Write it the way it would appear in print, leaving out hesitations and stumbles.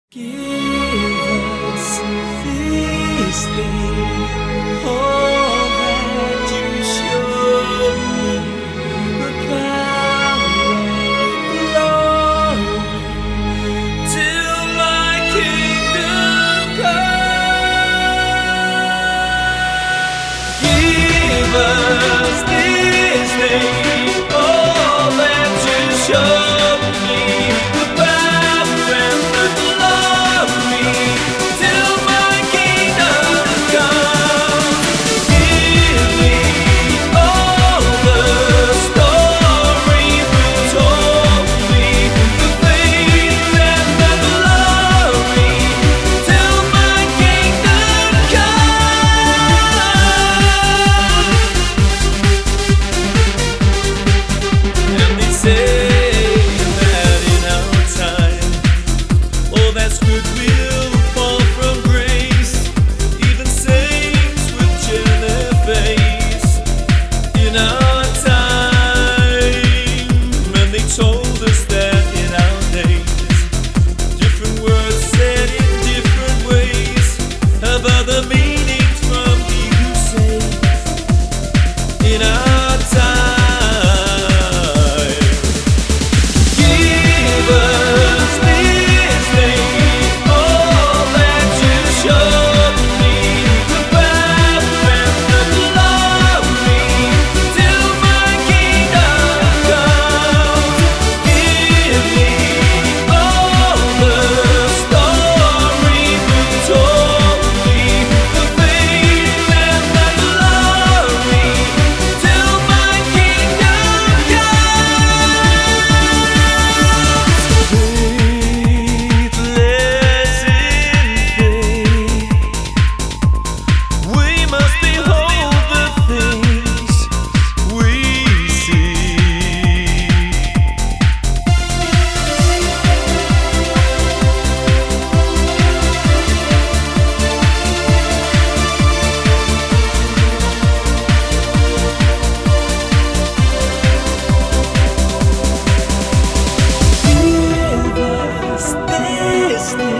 Give us this day all that you showed me, the power and glory, till my kingdom come. Give us this day all that you showed me, the power and the glory, till my kingdom come. Give me all the stories you told me, the faith and the glory, till my kingdom come. And they say that in our time, all that's good will fall from grace. Even saints with gentle face. In our time, and they told us that in our days, different words said in different ways have other meanings from he who saves. In our time, give us this day all that you showed me, the power and the glory, till my kingdom comes. Give me all the stories you told me, the faith and the glory, till my kingdom comes. Faithless in faith, we must behold the things we see. Give us this day